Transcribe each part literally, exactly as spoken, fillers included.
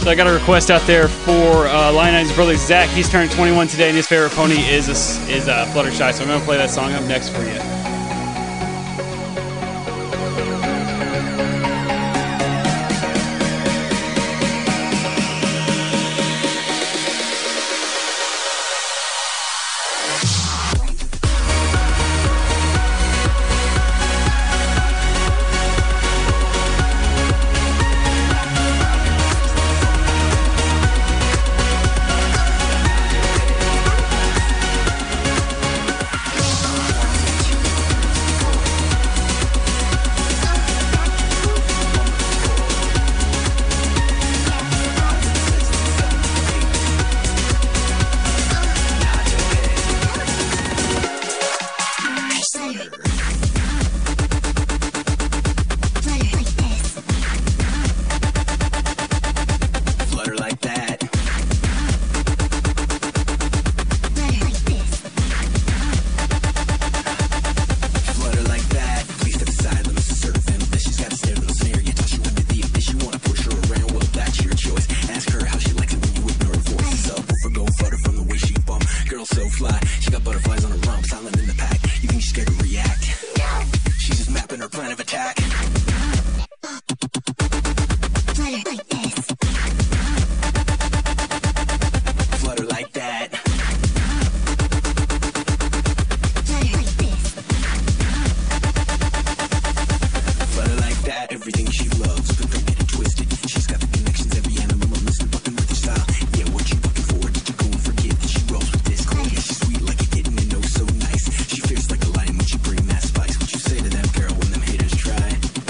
So I got a request out there for uh, Lionide's brother Zach. He's turning twenty-one today, and his favorite pony is a, is uh, Fluttershy. So I'm going to play that song up next for you. She feels like a lion when she bring that spice. What you say to them, girl, when them haters try?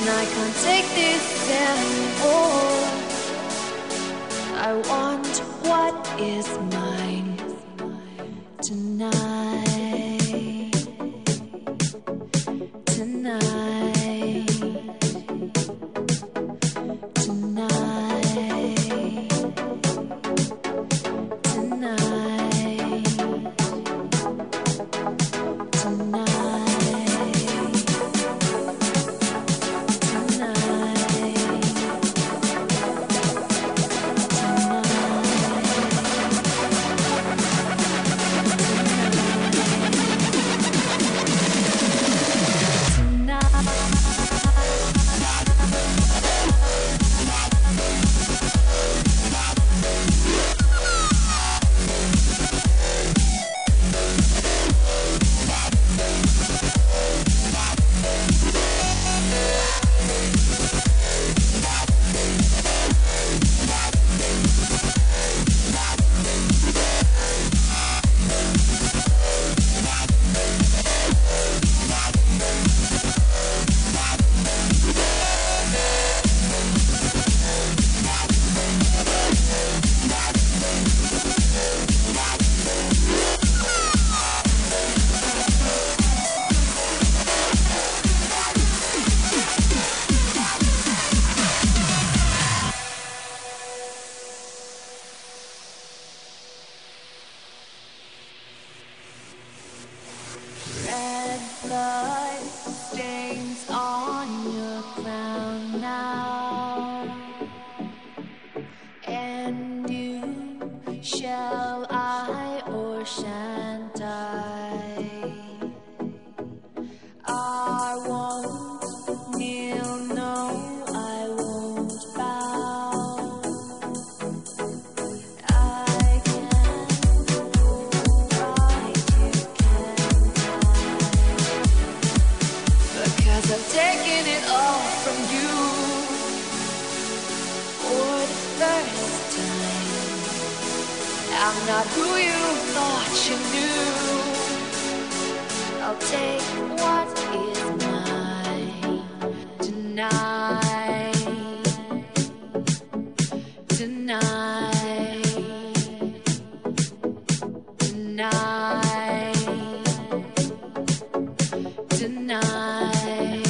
I can't take this anymore. I want what is mine tonight. Tonight. Tonight. Tonight. Tonight. Red blood stains on your crown now, and you shall I or shan't I? I won't kneel, no, I won't bow. I can't go right, you can't die, because I've taken it all from you for the first time. I'm not who you thought you knew. I'll take what is mine tonight. Tonight. Tonight. Tonight. Tonight.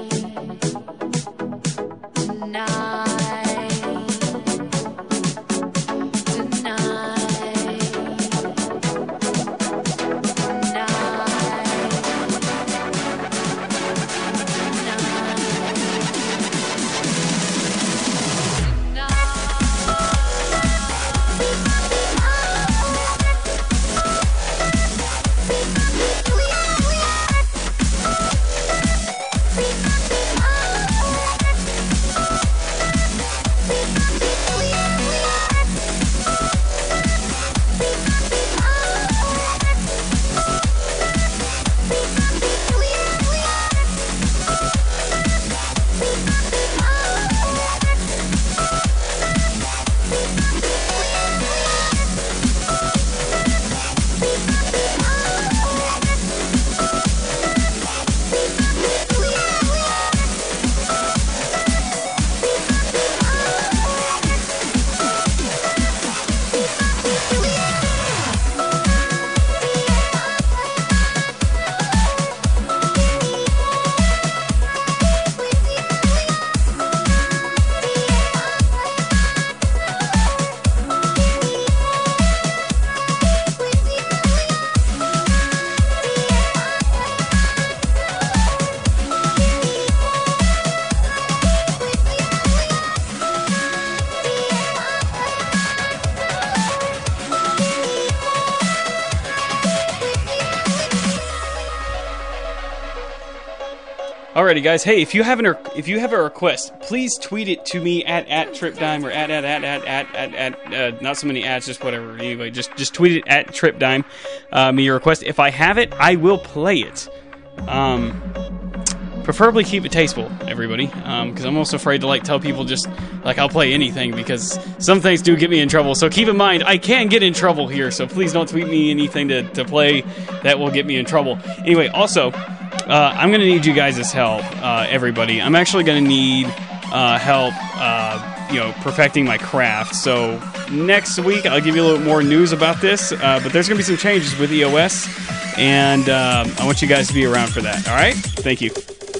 Alrighty, guys. Hey, if you have an if you have a request, please tweet it to me at at TripDime or at at at at at at, at uh, not so many ads, just whatever. Anyway, just just tweet it at TripDime. Uh, me your request. If I have it, I will play it. Um, preferably keep it tasteful, everybody, because um, I'm also afraid to like tell people just like I'll play anything, because some things do get me in trouble. So keep in mind, I can get in trouble here. So please don't tweet me anything to to play that will get me in trouble. Anyway, also. uh, I'm going to need you guys' help, uh, everybody. I'm actually going to need uh, help, uh, you know, perfecting my craft. So next week I'll give you a little more news about this, uh, but there's going to be some changes with E O S, and um, I want you guys to be around for that. All right? Thank you.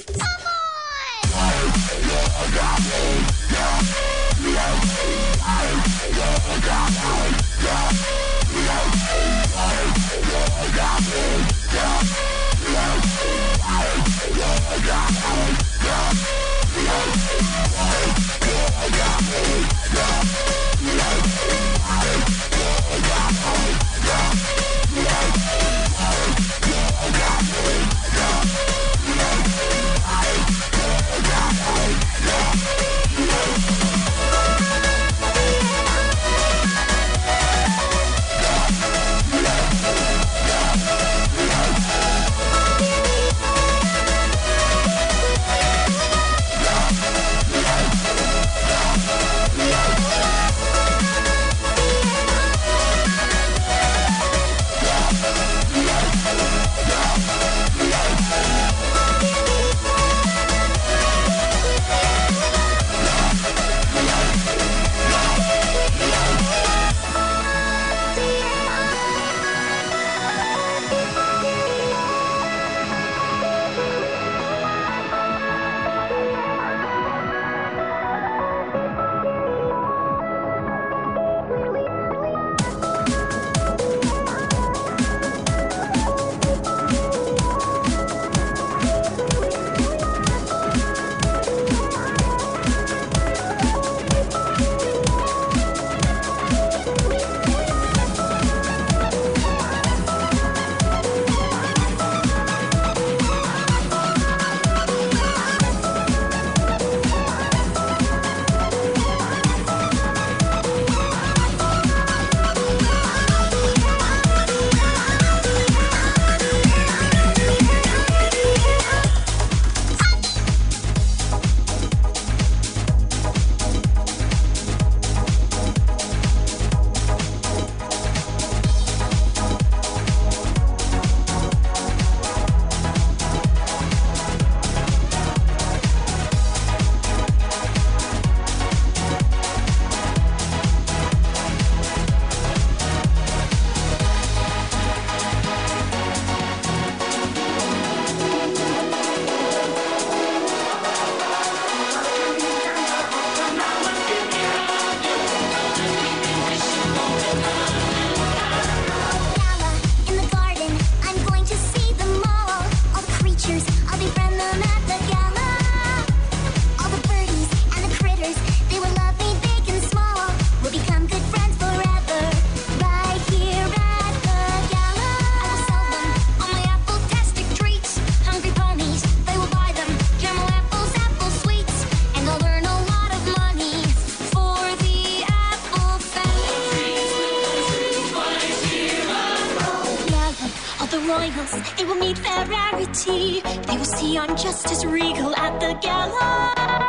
It will meet their rarity. They will see I'm just as regal at the gala.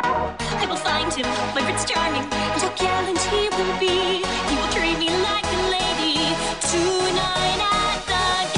I will find him, my Prince Charming, and how gallant he will be. He will treat me like a lady tonight at the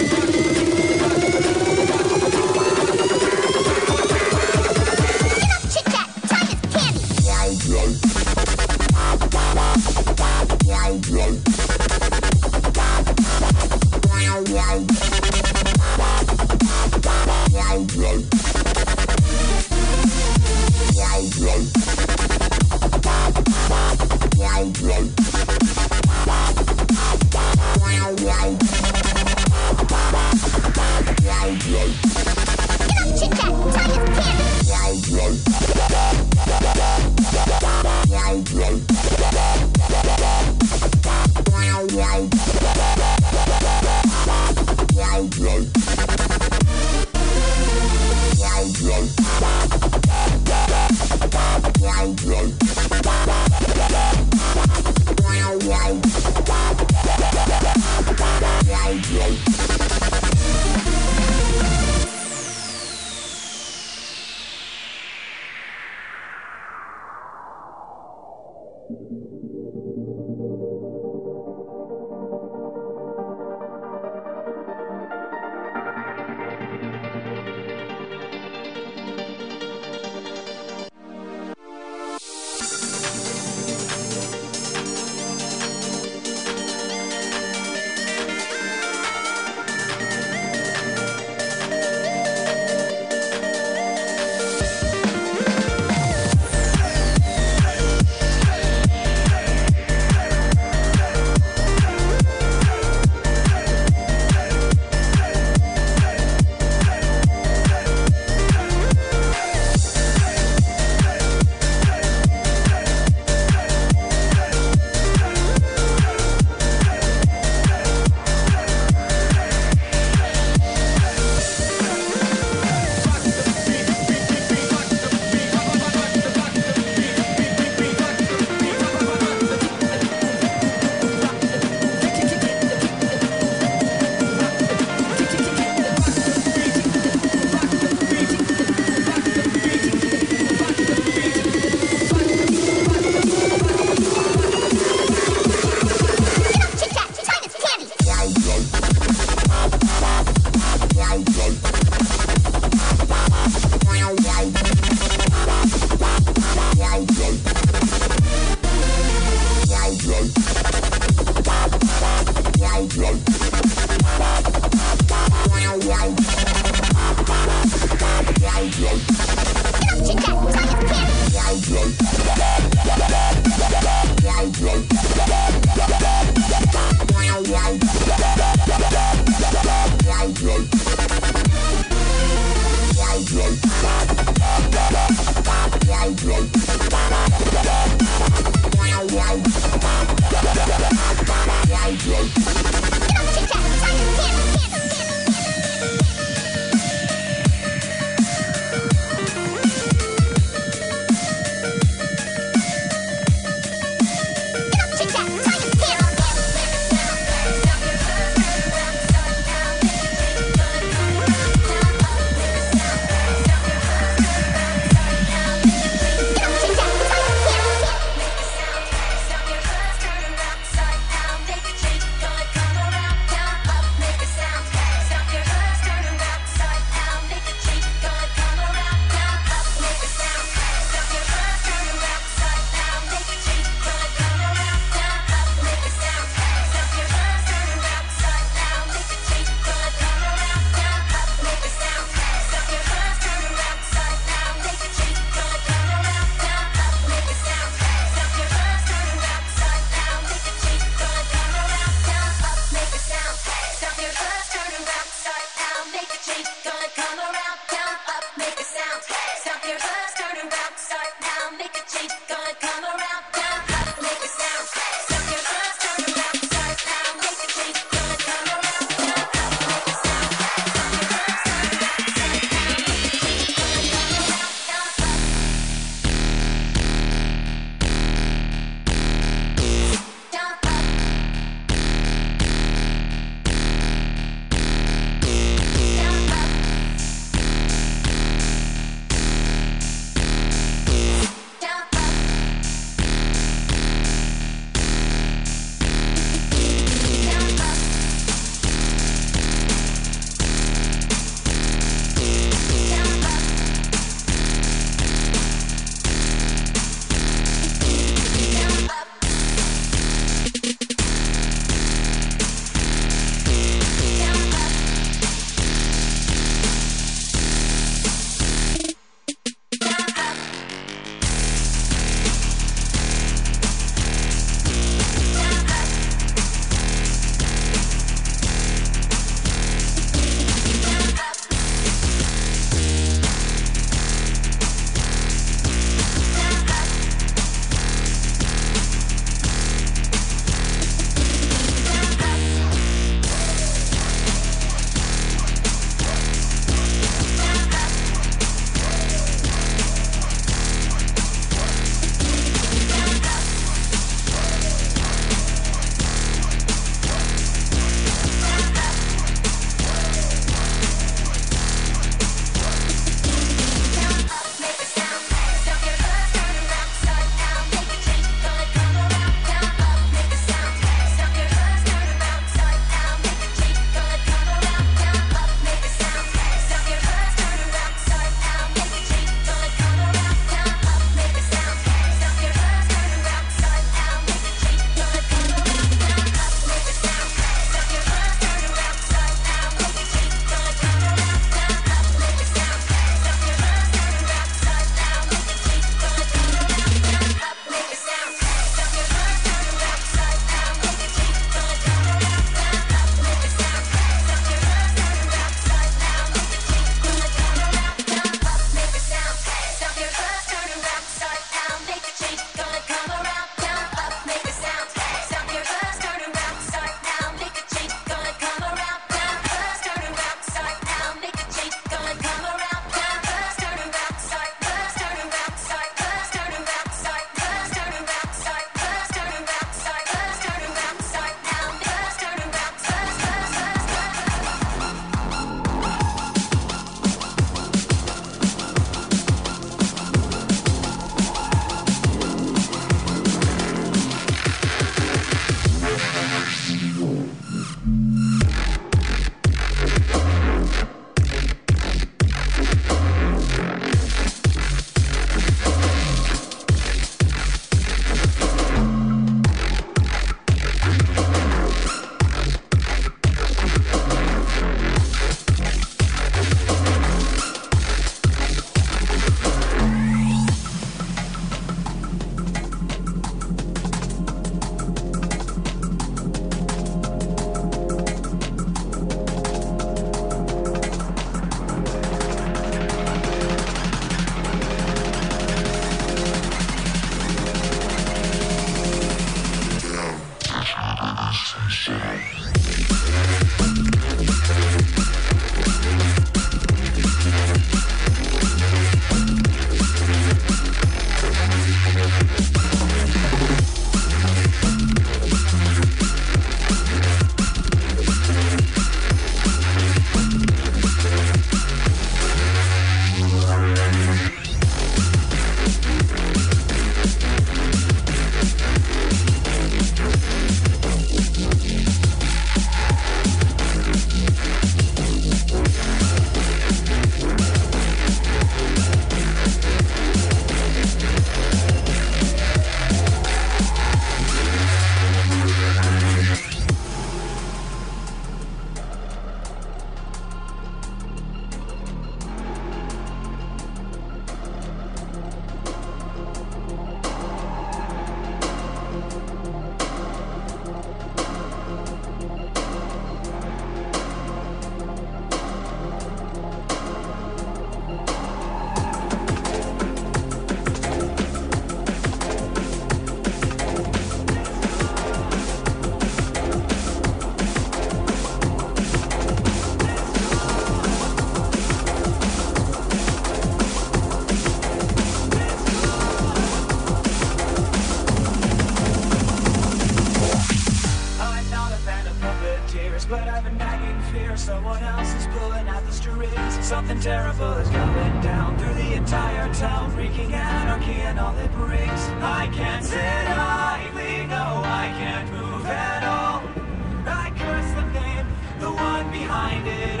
and all it brings. I can't sit idly, no, I can't move at all. I curse the name, the one behind it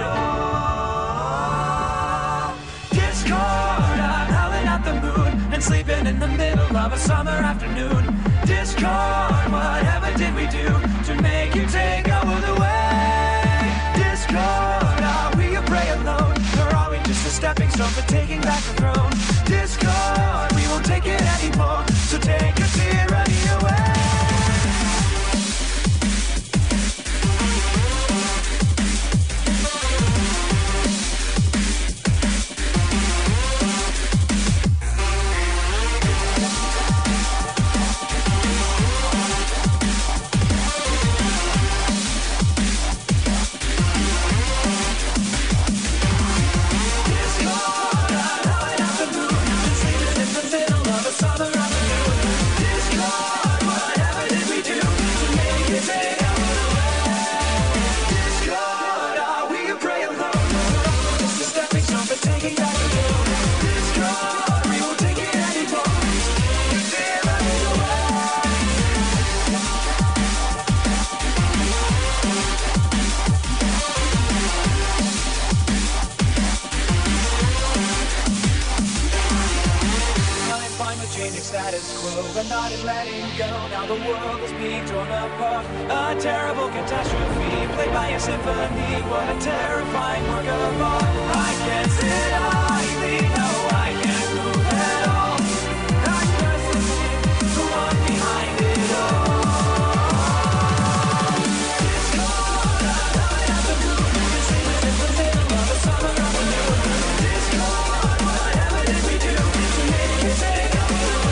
all. Discord, I'm howling at the moon and sleeping in the middle of a summer afternoon. Discord, whatever did we do to make you take our world away? Discord, are we a prey alone, or are we just a stepping stone for taking back the throne? Discord, we won't take it anymore, so take a tyranny away. Status quo, but not in letting go. Now the world is being torn apart. A terrible catastrophe, played by a symphony. What a terrifying work of art. I can't sit idly, no, I can't move at all. I curse the name, the one behind it all. Discord, I'm howling at the moon, and sleeping in the middle of a summer afternoon. Discord, whatever did we do to make you take our world away?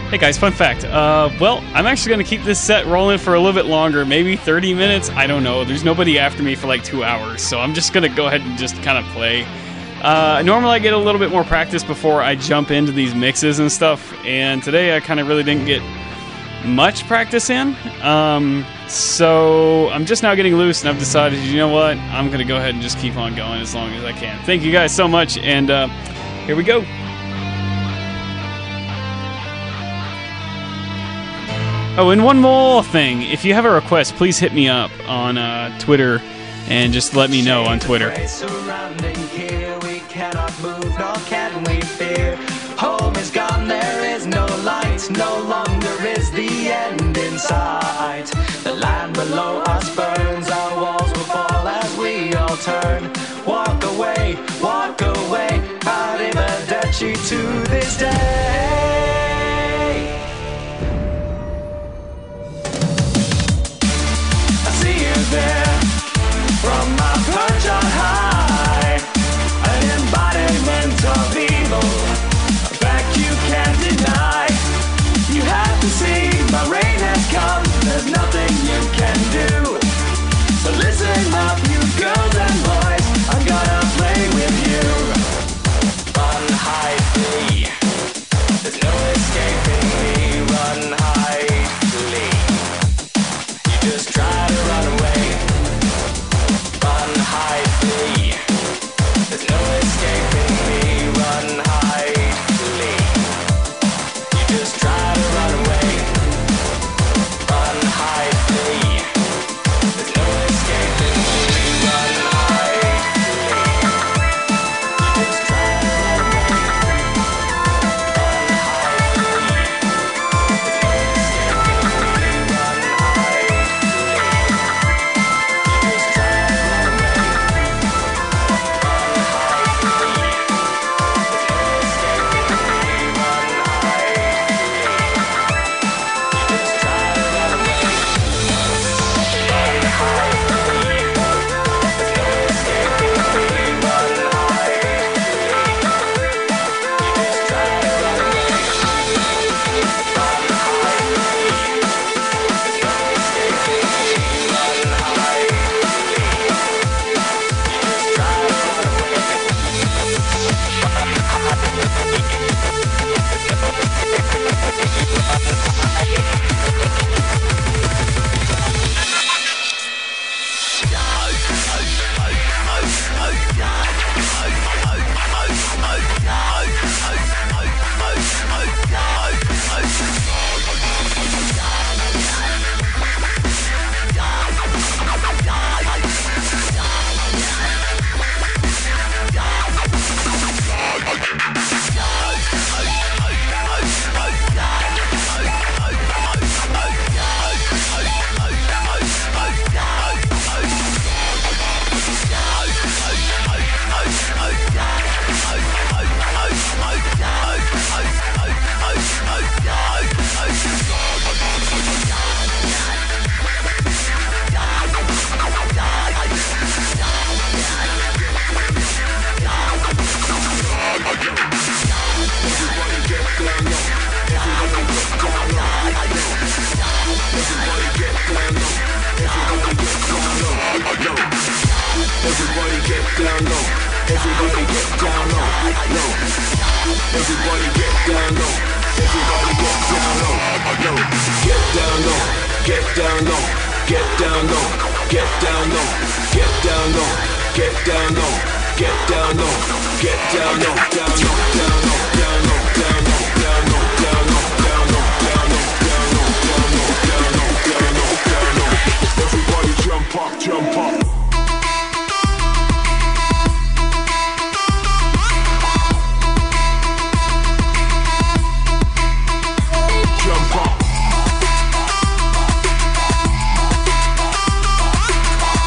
Hey guys, fun fact. Uh, well, I'm actually going to keep this set rolling for a little bit longer, maybe thirty minutes. I don't know. There's nobody after me for like two hours, so I'm just going to go ahead and just kind of play. Uh, normally I get a little bit more practice before I jump into these mixes and stuff, and today I kind of really didn't get much practice in. Um, so I'm just now getting loose, and I've decided, you know what? I'm going to go ahead and just keep on going as long as I can. Thank you guys so much, and uh, here we go. Oh, and one more thing. If you have a request, please hit me up on uh, Twitter and just let me know on Twitter. Surrounding here, we cannot move, nor can we fear. Home is gone, there is no light, no longer is the end in sight. The land below us burns, our walls will fall as we all turn. Walk away, walk away, arrivederci to this day. There, from my perch on high, an embodiment of evil, a fact you can't deny. You have to see, my rain has come, there's nothing you can do. So listen up, you girls and boys, I'm gonna play with you. Run, hide, flee, there's no escaping me. Run, hide, flee, you just try to run away. Hide, flee. There's no escaping me. Run, hide, flee. You just try to run away. Run, hide, flee. There's no escaping me. Run, hide, flee. You just try to run away. Run, hide, flee. There's no escaping me. Run, hide, flee. You just try to run away. Everybody get down low. Everybody get down low. Low. Everybody get down low. Everybody get down low. Low. Get down low. Get down low. Get down low. Get down low. Get down low. Get down low. Get down low. Get down low. Down low. Down low. Down low. Down low. Down low. Down low. Down low. Down low. Down low. Down low. Down low. Down low. Down low. Everybody jump up. Jump up.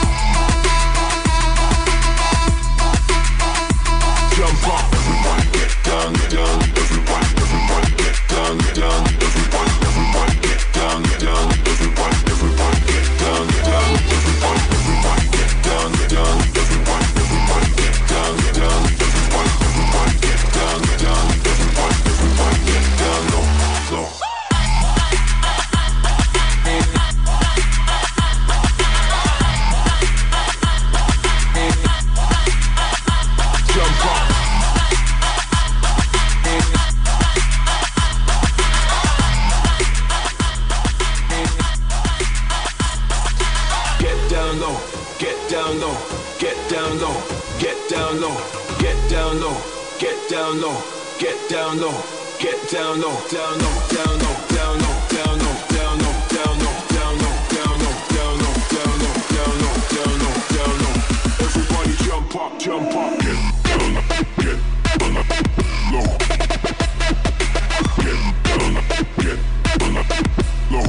Jump up, everybody get get down low, get down low, get down low, get down low, get down low, get down low, down low, down low, down low, down low, down low, down low, down low, down low, down low, down low, down low, down low, down low. Everybody jump up, jump up, get down, get down low, get down, get down low.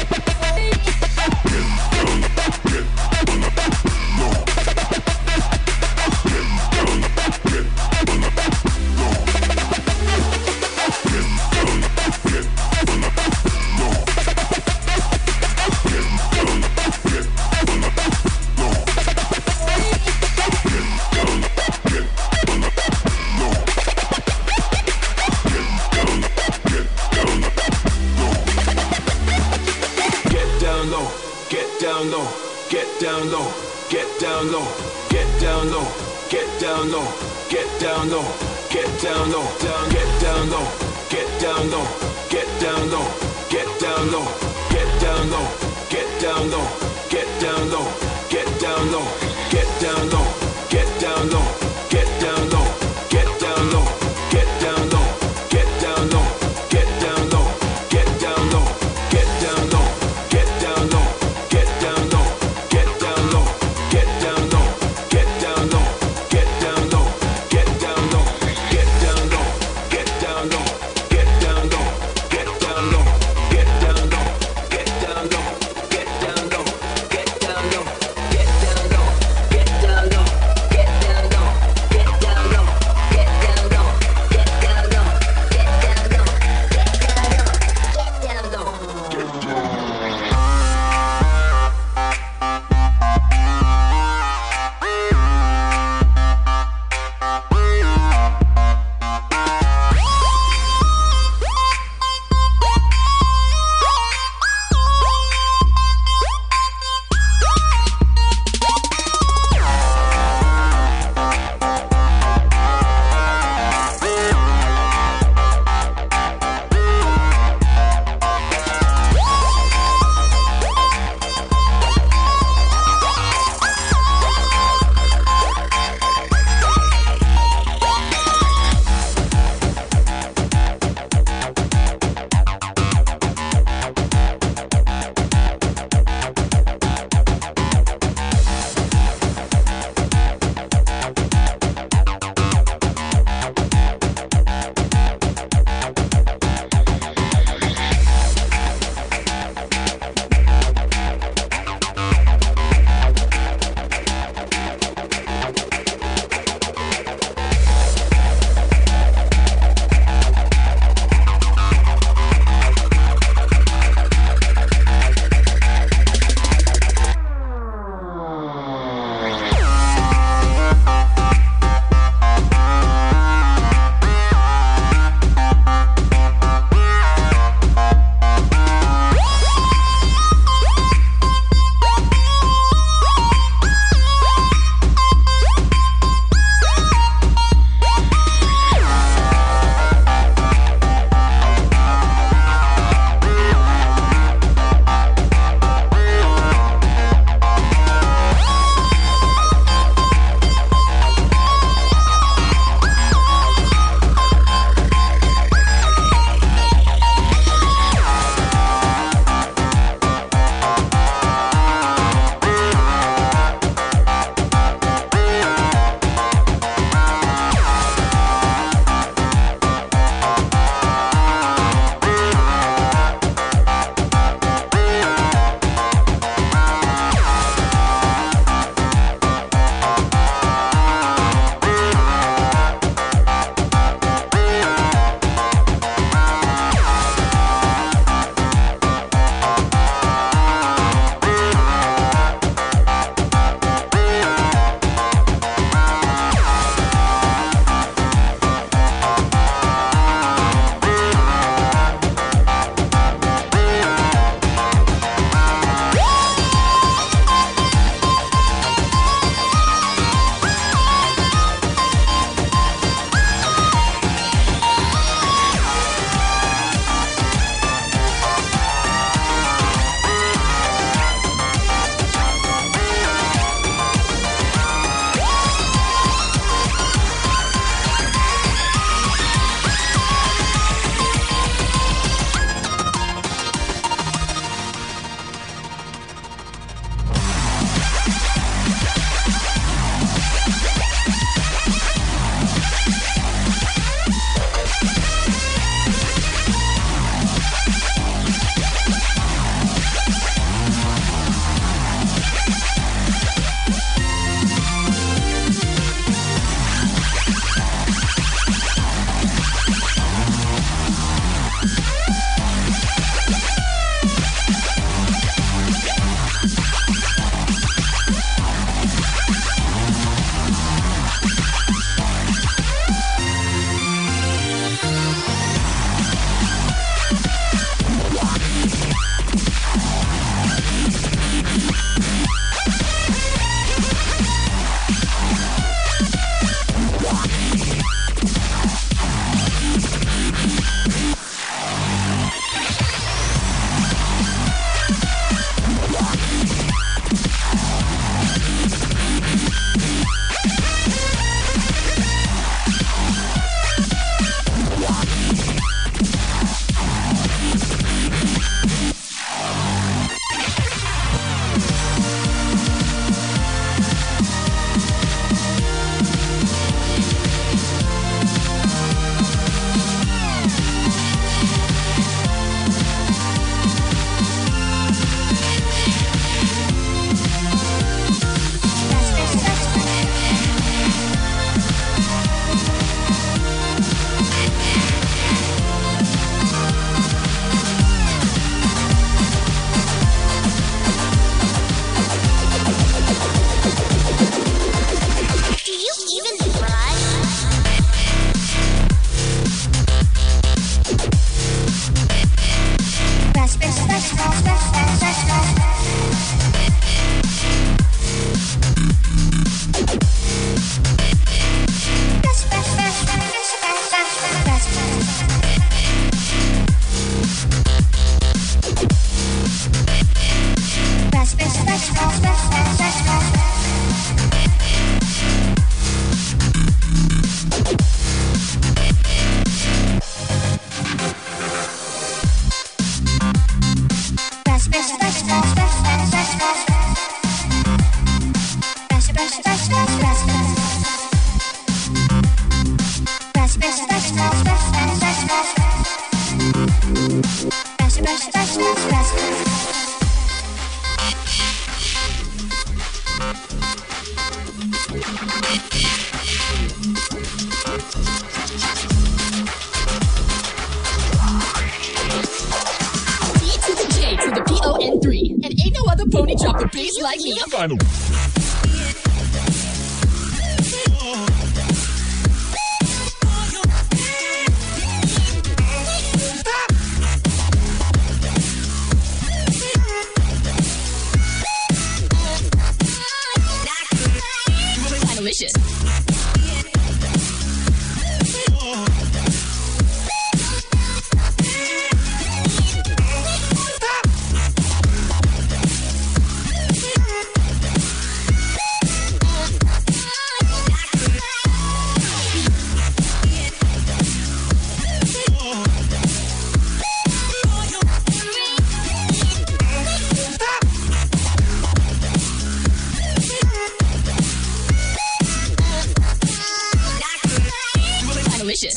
Get down low, get down low, get down low, get down low, get down low, get down low, get down low, down, get down low, get down low, get down low, get down low, get down low, get down low, get down low, get down low, get down low, get down low, get down low, get down low, get down low, get down low, get down low, get down low, get down low, get down low. Get down low, get down low, get down low, get down low, get down low, get down low, get down low, get down low, get down low, get down low, get down low, get down low, get down low, get down low, get down low, get down low, get down low. off the bass like me. I'm delicious. Delicious.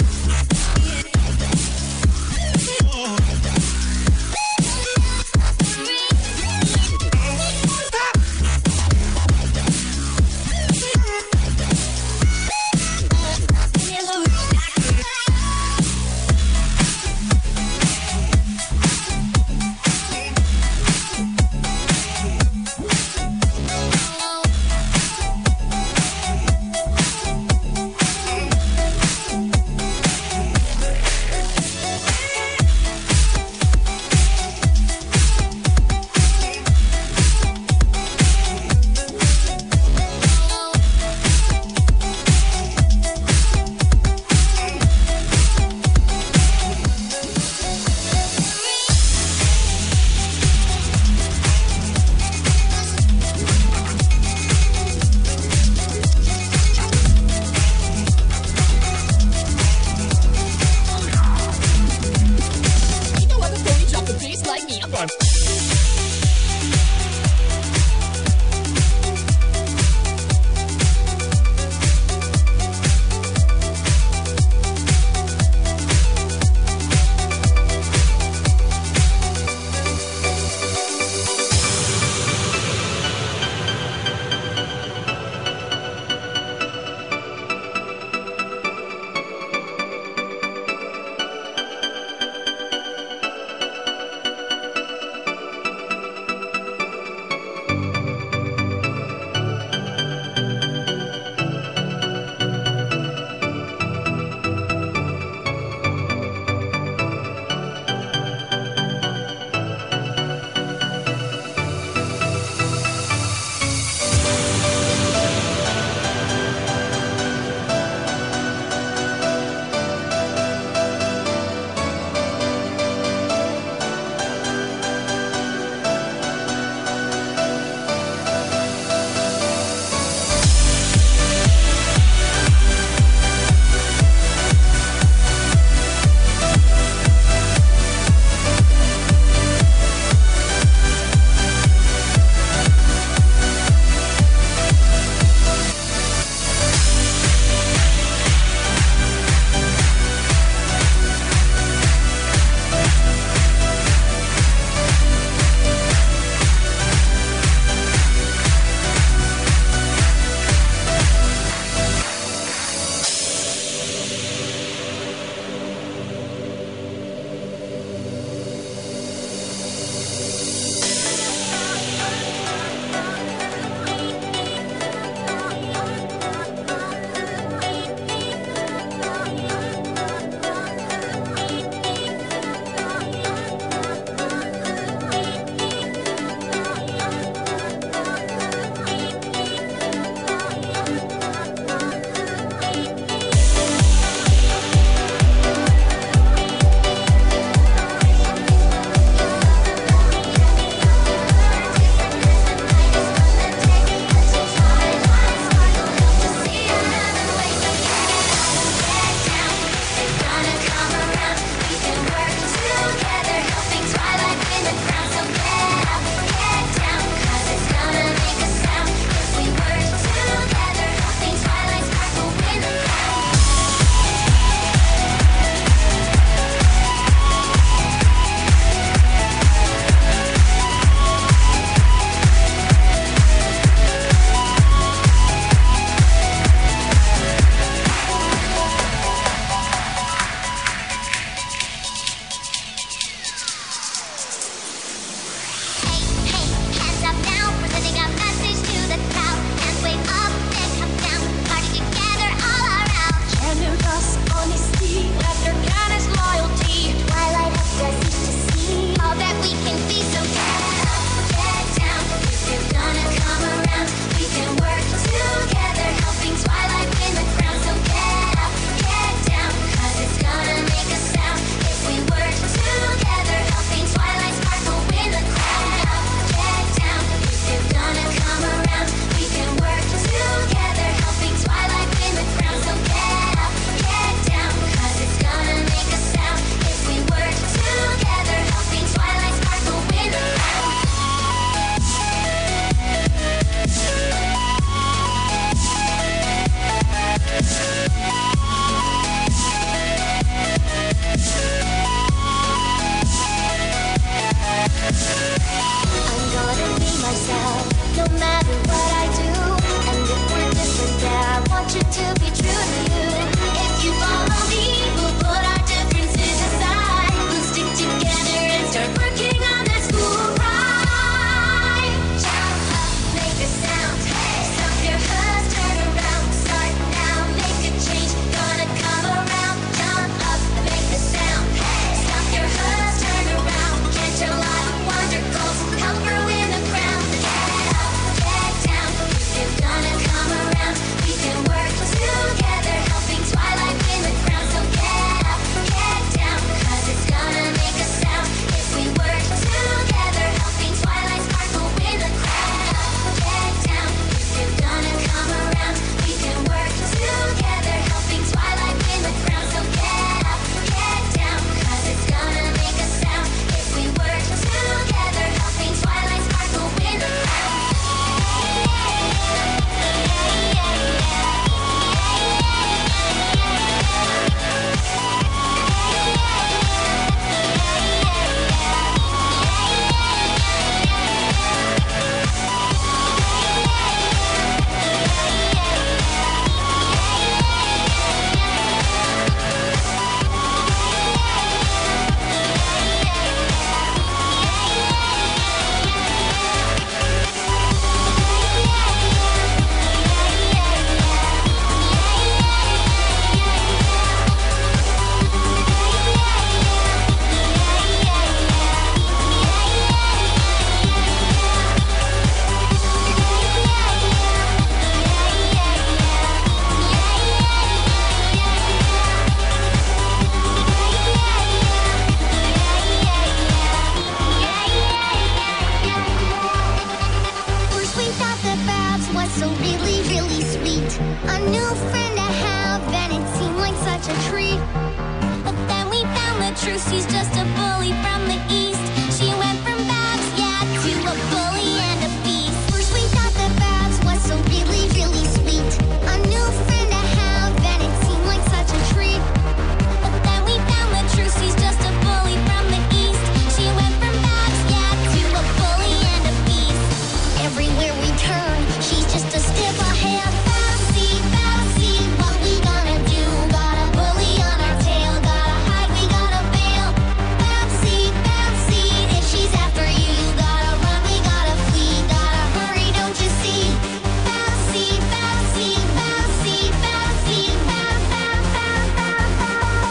A new friend to have, and it seemed like such a treat. But then we found the truth, she's just a bully from the east. She went from Babs, yeah, to a bully and a beast. First we thought that Babs was so really, really sweet. A new friend to have, and it seemed like such a treat. But then we found the truth, she's just a bully from the east. She went from Babs, yeah, to a bully and a beast. Everywhere we turn, she's just a step ahead. Babsy, Babsy, what we gonna do? Got a bully on our tail, gotta hide, we gotta bail. Babsy, Babsy, if she's after you, you gotta run, we gotta flee, gotta hurry, don't you see? Babsy, Babsy, Babsy, Babsy, Bab, Bab, Bab,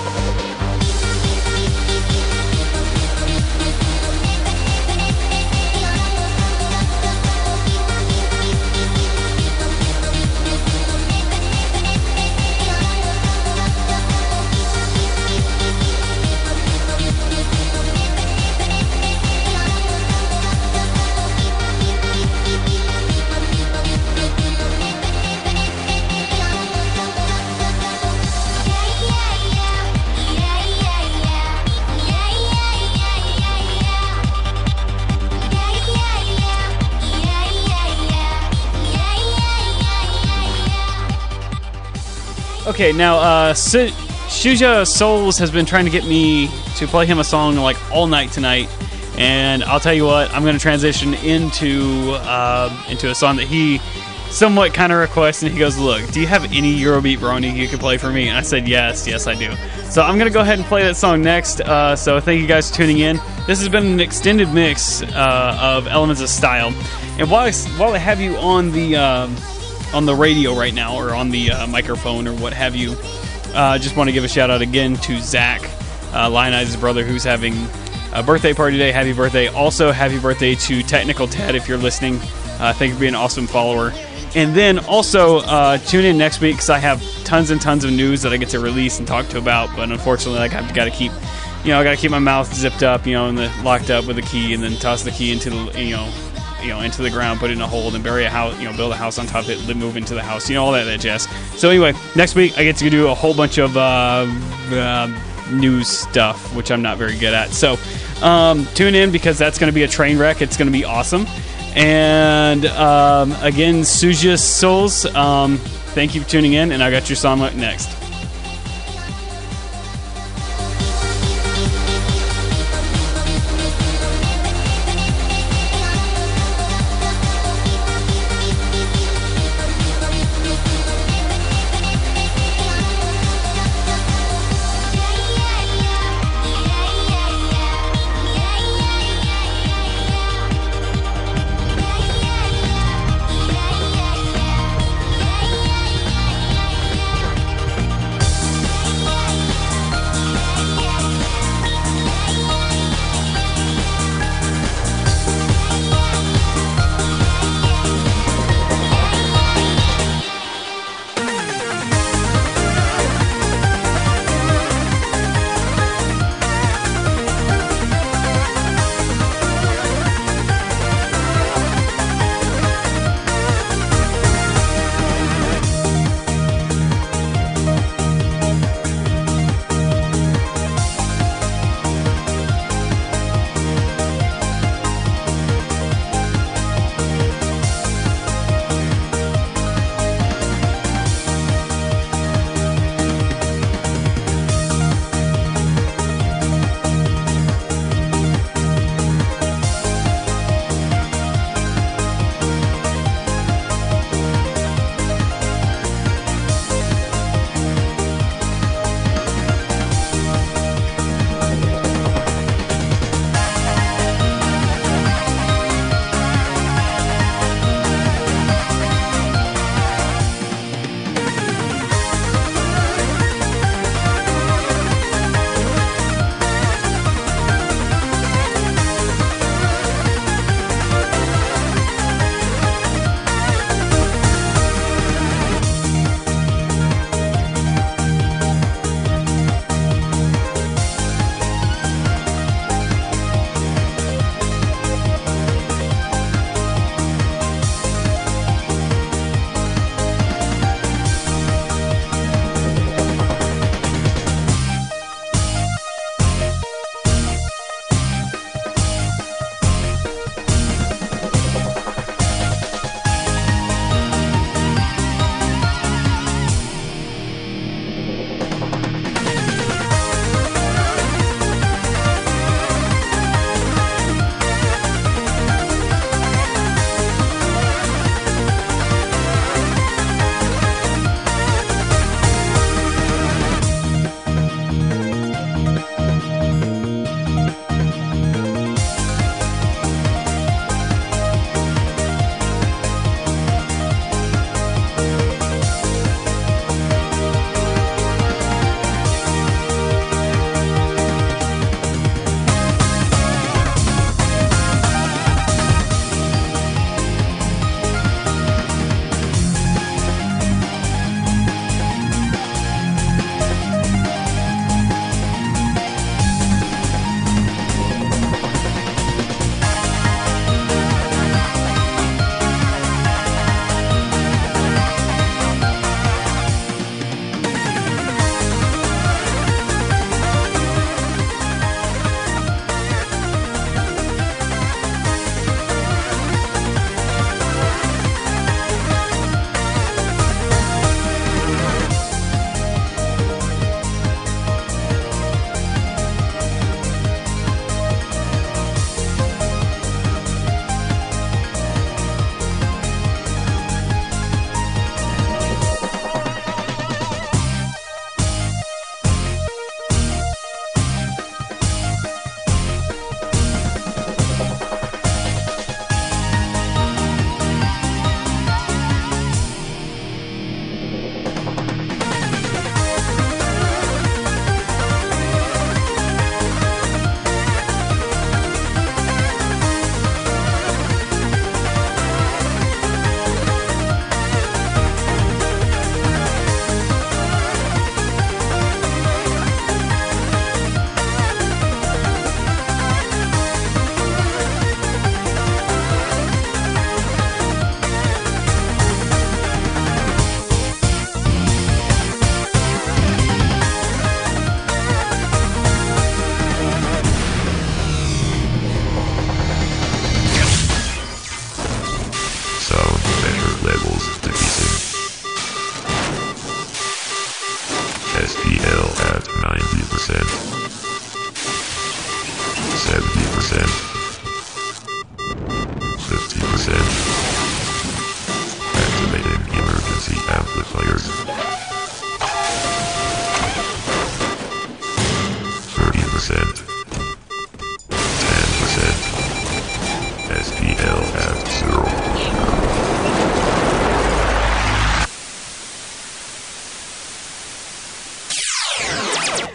Okay, now uh, Su- Shuja Souls has been trying to get me to play him a song like all night tonight, and I'll tell you what, I'm going to transition into uh, into a song that he somewhat kind of requests, and he goes, "Look, do you have any Eurobeat Brony you can play for me?" And I said, "Yes, yes, I do." So I'm going to go ahead and play that song next. Uh, so thank you guys for tuning in. This has been an extended mix uh, of Elements of Style, and while I, while I have you on the um, on the radio right now, or on the uh, microphone, or what have you, I uh, just want to give a shout out again to Zach, uh, Lionize's brother, who's having a birthday party today. Happy birthday. Also, happy birthday to Technical Ted, if you're listening. Uh, thank you for being an awesome follower. And then also, uh, tune in next week, because I have tons and tons of news that I get to release and talk to about, but unfortunately, like, I've got to keep, you know, I got to keep my mouth zipped up, you know, and the, locked up with a key, and then toss the key into the, you know, you know, into the ground, put it in a hole, and bury a house, you know, build a house on top of it, then move into the house, you know, all that, that jazz. So anyway, next week I get to do a whole bunch of uh, uh, news stuff, which I'm not very good at. So um, tune in, because that's going to be a train wreck. It's going to be awesome. And um, again, Suja Souls, um, thank you for tuning in, and I got your song up next.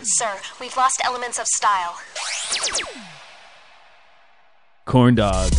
Sir, we've lost elements of style. Corn dog.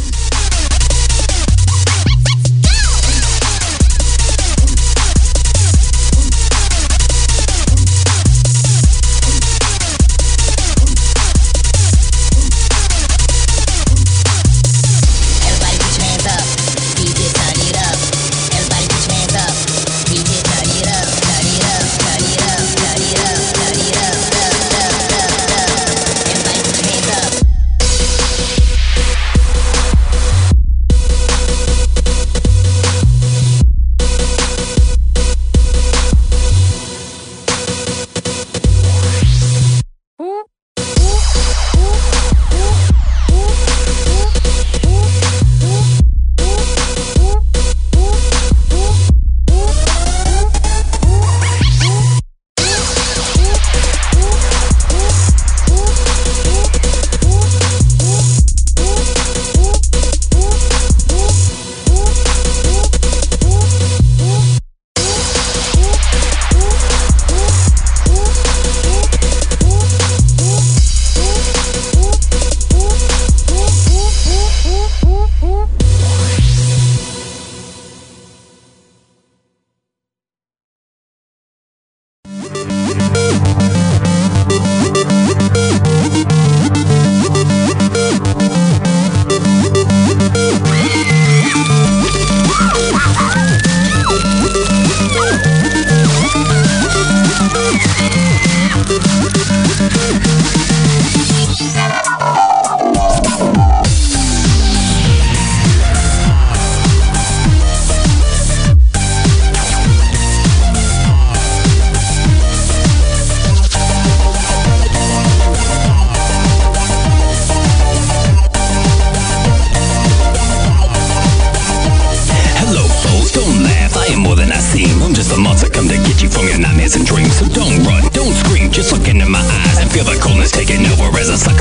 And dreams, so don't run, don't scream, just look into my eyes and feel the coldness taking over as I suck